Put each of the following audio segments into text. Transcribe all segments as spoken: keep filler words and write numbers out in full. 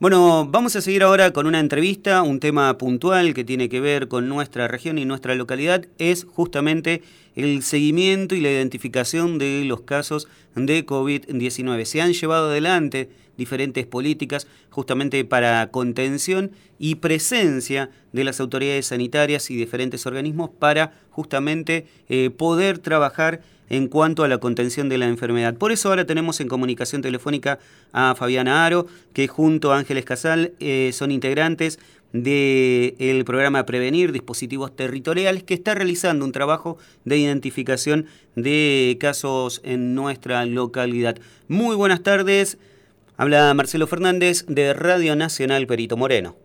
Bueno, vamos a seguir ahora con una entrevista, un tema puntual que tiene que ver con nuestra región y nuestra localidad, es justamente el seguimiento y la identificación de los casos de COVID diecinueve. Se han llevado adelante diferentes políticas justamente para contención y presencia de las autoridades sanitarias y diferentes organismos para justamente eh, poder trabajar en cuanto a la contención de la enfermedad. Por eso ahora tenemos en comunicación telefónica a Fabiana Aro, que junto a Ángeles Casal eh, son integrantes del programa Prevenir Dispositivos Territoriales, que está realizando un trabajo de identificación de casos en nuestra localidad. Muy buenas tardes, habla Marcelo Fernández de Radio Nacional Perito Moreno.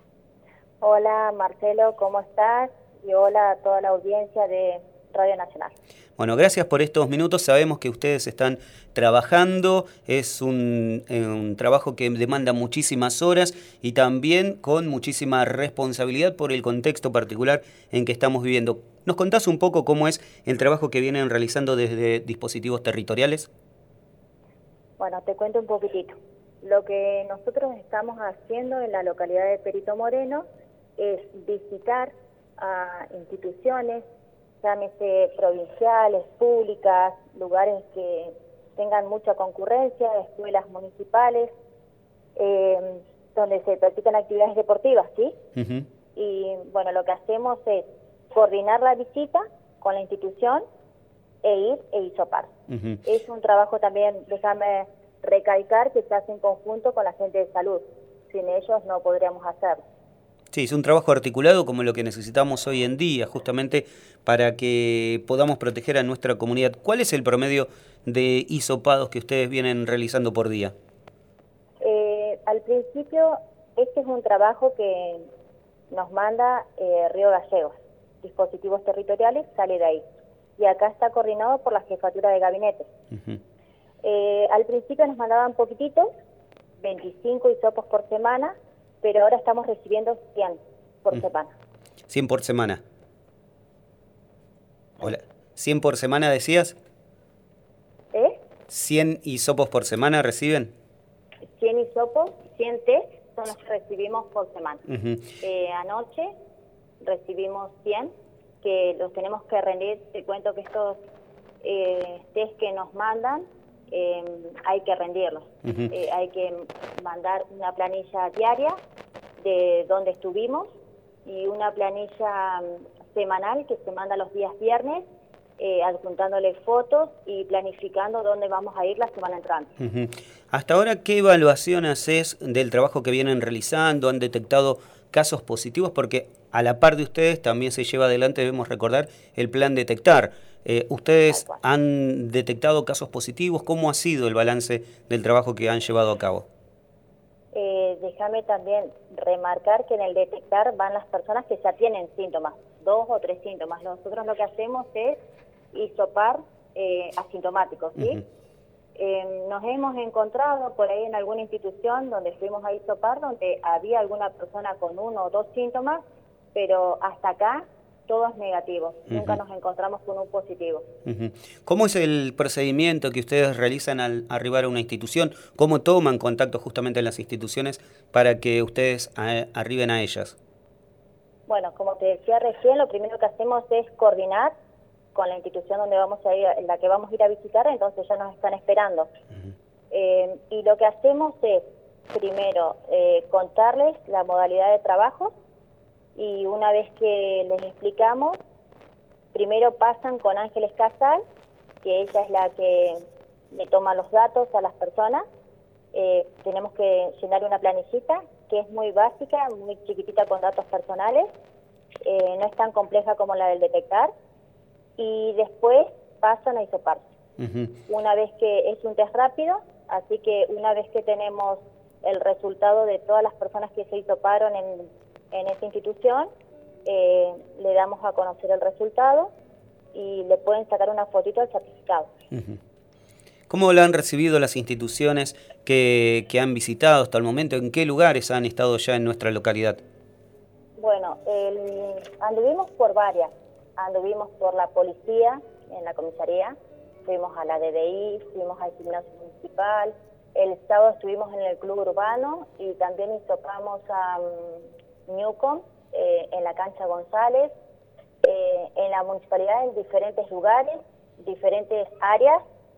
Hola Marcelo, ¿cómo estás? Y hola a toda la audiencia de Radio Nacional. Bueno, gracias por estos minutos. Sabemos que ustedes están trabajando, es un, un trabajo que demanda muchísimas horas y también con muchísima responsabilidad por el contexto particular en que estamos viviendo. ¿Nos contás un poco cómo es el trabajo que vienen realizando desde Dispositivos Territoriales? Bueno, te cuento un poquitito. Lo que nosotros estamos haciendo en la localidad de Perito Moreno es visitar a instituciones, llámese provinciales, públicas, lugares que tengan mucha concurrencia, escuelas municipales, eh, donde se practican actividades deportivas, ¿sí? Uh-huh. Y bueno, lo que hacemos es coordinar la visita con la institución e ir e hisopar. Uh-huh. Es un trabajo también, déjame recalcar, que se hace en conjunto con la gente de salud. Sin ellos no podríamos hacerlo. Sí, es un trabajo articulado como lo que necesitamos hoy en día, justamente para que podamos proteger a nuestra comunidad. ¿Cuál es el promedio de hisopados que ustedes vienen realizando por día? Eh, al principio, este es un trabajo que nos manda eh, Río Gallegos, Dispositivos Territoriales, sale de ahí. Y acá está coordinado por la Jefatura de Gabinete. Uh-huh. eh, al principio nos mandaban poquititos, veinticinco hisopos por semana, pero ahora estamos recibiendo cien por semana. ¿cien por semana? Hola. ¿cien por semana decías? ¿Eh? ¿cien hisopos por semana reciben? cien hisopos, cien test son los que recibimos por semana. Uh-huh. eh, anoche recibimos cien, que los tenemos que rendir. Te cuento que estos eh, test que nos mandan, Eh, hay que rendirlos. Uh-huh. eh, hay que mandar una planilla diaria de dónde estuvimos y una planilla semanal que se manda los días viernes, eh, adjuntándole fotos y planificando dónde vamos a ir la semana entrante. Uh-huh. Hasta ahora, ¿qué evaluación haces del trabajo que vienen realizando? ¿Han detectado casos positivos? Porque a la par de ustedes también se lleva adelante, debemos recordar, el plan Detectar. Eh, ¿Ustedes han detectado casos positivos? ¿Cómo ha sido el balance del trabajo que han llevado a cabo? Eh, déjame también remarcar que en el Detectar van las personas que ya tienen síntomas, dos o tres síntomas. Nosotros lo que hacemos es hisopar eh, asintomáticos, ¿sí? Uh-huh. eh, nos hemos encontrado por ahí en alguna institución donde fuimos a hisopar, donde había alguna persona con uno o dos síntomas, pero hasta acá todo es negativo, uh-huh. Nunca nos encontramos con un positivo. Uh-huh. ¿Cómo es el procedimiento que ustedes realizan al arribar a una institución? ¿Cómo toman contacto justamente en las instituciones para que ustedes a, arriben a ellas? Bueno, como te decía recién, lo primero que hacemos es coordinar con la institución donde vamos a ir, en la que vamos a ir a visitar, entonces ya nos están esperando. Uh-huh. eh, y lo que hacemos es, primero, eh, contarles la modalidad de trabajo. Y una vez que les explicamos, primero pasan con Ángeles Casal, que ella es la que le toma los datos a las personas. Eh, tenemos que llenar una planillita que es muy básica, muy chiquitita con datos personales, eh, no es tan compleja como la del Detectar, y después pasan a hisoparse. Uh-huh. Una vez que es un test rápido, así que una vez que tenemos el resultado de todas las personas que se hisoparon en en esta institución, eh, le damos a conocer el resultado y le pueden sacar una fotito al certificado. Uh-huh. ¿Cómo lo han recibido las instituciones que, que han visitado hasta el momento? ¿En qué lugares han estado ya en nuestra localidad? Bueno, el, anduvimos por varias. Anduvimos por la policía, en la comisaría, fuimos a la D D I, fuimos al gimnasio municipal, el sábado estuvimos en el Club Urbano y también hisopamos a um, Newcom eh, en la cancha González, eh, en la municipalidad en diferentes lugares, diferentes áreas,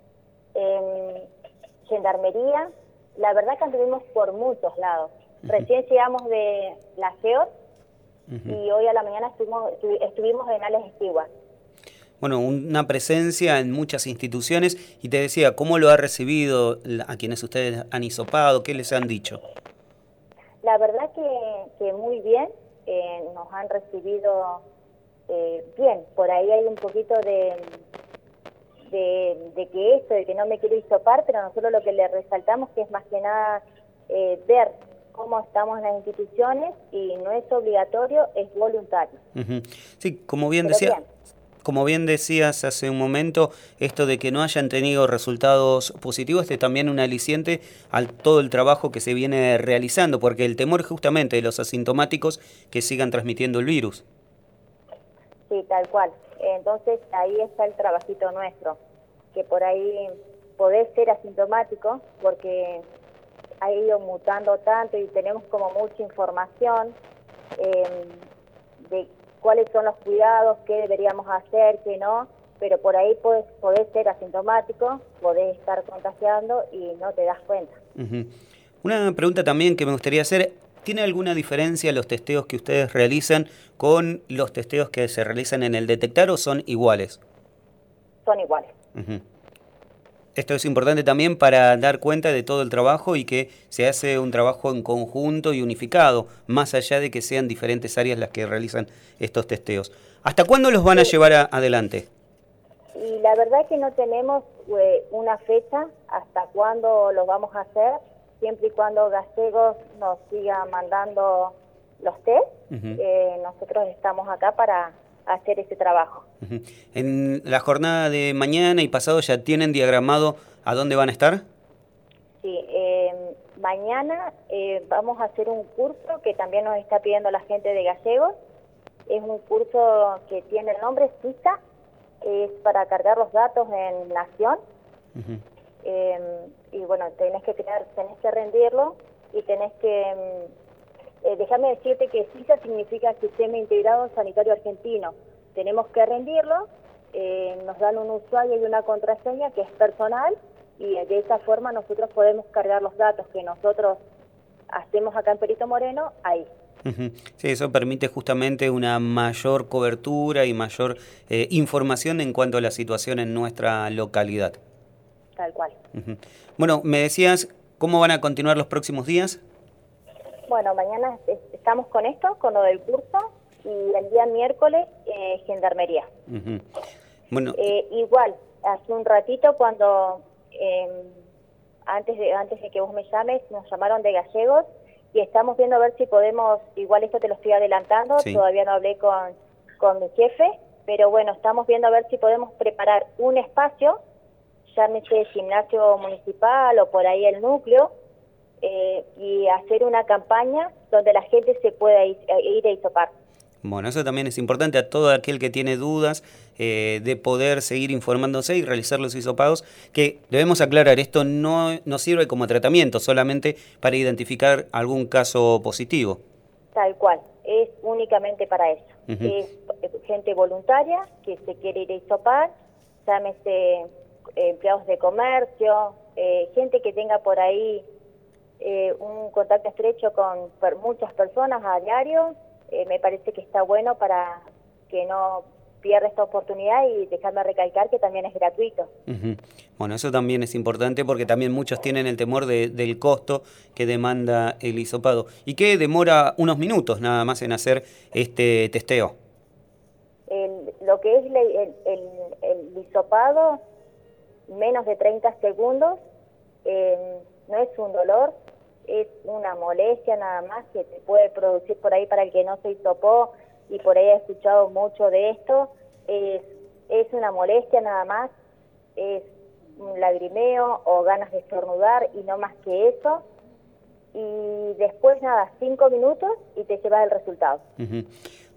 eh, Gendarmería. La verdad que anduvimos por muchos lados. Uh-huh. Recién llegamos de la GEOR uh-huh. y hoy a la mañana estuvimos, estuvimos en Ales Estiguas. Bueno, una presencia en muchas instituciones y te decía, ¿cómo lo ha recibido a quienes ustedes han hisopado? ¿Qué les han dicho? La verdad que, que muy bien, eh, nos han recibido eh, bien. Por ahí hay un poquito de, de, de que esto, de que no me quiero hisopar, pero nosotros lo que le resaltamos que es más que nada eh, ver cómo estamos en las instituciones y no es obligatorio, es voluntario. Uh-huh. Sí, como bien pero decía... Bien. Como bien decías hace un momento, esto de que no hayan tenido resultados positivos es también un aliciente a todo el trabajo que se viene realizando, porque el temor justamente de los asintomáticos que sigan transmitiendo el virus. Sí, tal cual. Entonces ahí está el trabajito nuestro, que por ahí podés ser asintomático porque ha ido mutando tanto y tenemos como mucha información eh, de cuáles son los cuidados, qué deberíamos hacer, qué no, pero por ahí podés, podés ser asintomático, podés estar contagiando y no te das cuenta. Uh-huh. Una pregunta también que me gustaría hacer, ¿tiene alguna diferencia los testeos que ustedes realizan con los testeos que se realizan en el Detectar o son iguales? Son iguales. Uh-huh. Esto es importante también para dar cuenta de todo el trabajo y que se hace un trabajo en conjunto y unificado, más allá de que sean diferentes áreas las que realizan estos testeos. ¿Hasta cuándo los van a llevar a, adelante? Y la verdad es que no tenemos eh, una fecha hasta cuándo los vamos a hacer, siempre y cuando Gallegos nos siga mandando los test, uh-huh. eh, nosotros estamos acá para hacer ese trabajo. Uh-huh. En la jornada de mañana y pasado, ¿ya tienen diagramado a dónde van a estar? Sí, eh, mañana eh, vamos a hacer un curso que también nos está pidiendo la gente de Gallegos. Es un curso que tiene el nombre Suiza, es para cargar los datos en Nación. Uh-huh. eh, y bueno, tenés que crear, tenés que rendirlo y tenés que... Eh, déjame decirte que SISA significa Sistema Integrado Sanitario Argentino. Tenemos que rendirlo, eh, nos dan un usuario y una contraseña que es personal y de esa forma nosotros podemos cargar los datos que nosotros hacemos acá en Perito Moreno ahí. Uh-huh. Sí, eso permite justamente una mayor cobertura y mayor eh, información en cuanto a la situación en nuestra localidad. Tal cual. Uh-huh. Bueno, me decías, ¿cómo van a continuar los próximos días? Bueno, mañana estamos con esto, con lo del curso, y el día miércoles, eh, Gendarmería. Uh-huh. Bueno. Eh, igual, hace un ratito cuando, eh, antes de antes de que vos me llames, nos llamaron de Gallegos, y estamos viendo a ver si podemos, igual esto te lo estoy adelantando, sí. Todavía no hablé con, con mi jefe, pero bueno, estamos viendo a ver si podemos preparar un espacio, llámese gimnasio municipal o por ahí el núcleo, Eh, y hacer una campaña donde la gente se pueda ir, ir a hisopar. Bueno, eso también es importante a todo aquel que tiene dudas eh, de poder seguir informándose y realizar los hisopados, que debemos aclarar, esto no, no sirve como tratamiento, solamente para identificar algún caso positivo. Tal cual, es únicamente para eso. Uh-huh. Es gente voluntaria que se quiere ir a hisopar, llámese eh, empleados de comercio, eh, gente que tenga por ahí Eh, un contacto estrecho con per, muchas personas a diario, eh, me parece que está bueno para que no pierda esta oportunidad y dejarme recalcar que también es gratuito. Uh-huh. Bueno, eso también es importante porque también muchos tienen el temor de, del costo que demanda el hisopado y que demora unos minutos nada más en hacer este testeo. El, lo que es el, el, el, el hisopado, menos de treinta segundos, eh, no es un dolor, es una molestia nada más que te puede producir por ahí para el que no se hisopó y por ahí ha escuchado mucho de esto, es, es una molestia nada más, es un lagrimeo o ganas de estornudar y no más que eso, y después nada, cinco minutos y te llevas el resultado. Uh-huh.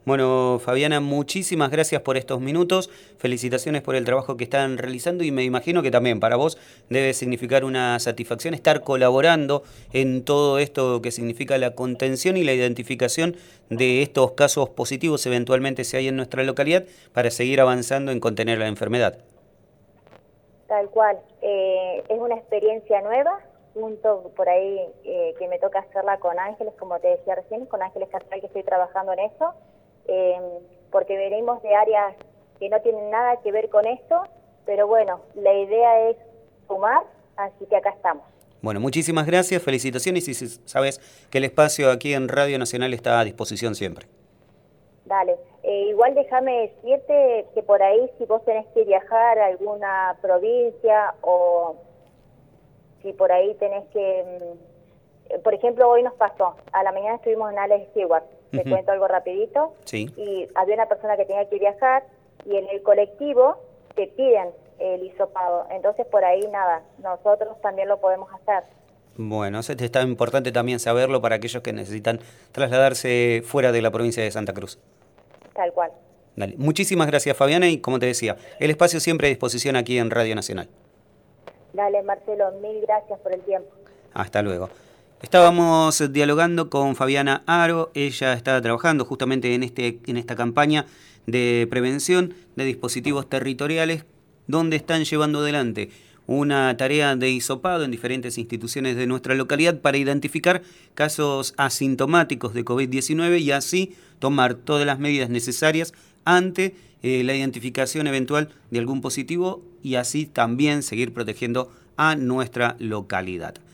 Bueno, Fabiana, muchísimas gracias por estos minutos, felicitaciones por el trabajo que están realizando y me imagino que también para vos debe significar una satisfacción estar colaborando en todo esto que significa la contención y la identificación de estos casos positivos eventualmente si hay en nuestra localidad para seguir avanzando en contener la enfermedad. Tal cual, eh, es una experiencia nueva, junto por ahí eh, que me toca hacerla con Ángeles, como te decía recién, con Ángeles Castral, que estoy trabajando en eso, eh, porque venimos de áreas que no tienen nada que ver con esto, pero bueno, la idea es sumar, así que acá estamos. Bueno, muchísimas gracias, felicitaciones y sabes que el espacio aquí en Radio Nacional está a disposición siempre. Dale, eh, igual déjame decirte que por ahí si vos tenés que viajar a alguna provincia o si por ahí tenés que, por ejemplo, hoy nos pasó, a la mañana estuvimos en Alex Stewart, te uh-huh. cuento algo rapidito, sí. Y había una persona que tenía que viajar y en el colectivo te piden el hisopado, entonces por ahí nada, nosotros también lo podemos hacer. Bueno, es está importante también saberlo para aquellos que necesitan trasladarse fuera de la provincia de Santa Cruz. Tal cual. Dale. Muchísimas gracias, Fabiana, y como te decía, el espacio siempre a disposición aquí en Radio Nacional. Dale, Marcelo, mil gracias por el tiempo. Hasta luego. Estábamos dialogando con Fabiana Aro, ella está trabajando justamente en, este, en esta campaña de prevención de dispositivos territoriales, donde están llevando adelante una tarea de hisopado en diferentes instituciones de nuestra localidad para identificar casos asintomáticos de COVID diecinueve y así tomar todas las medidas necesarias ante eh, la identificación eventual de algún positivo y así también seguir protegiendo a nuestra localidad.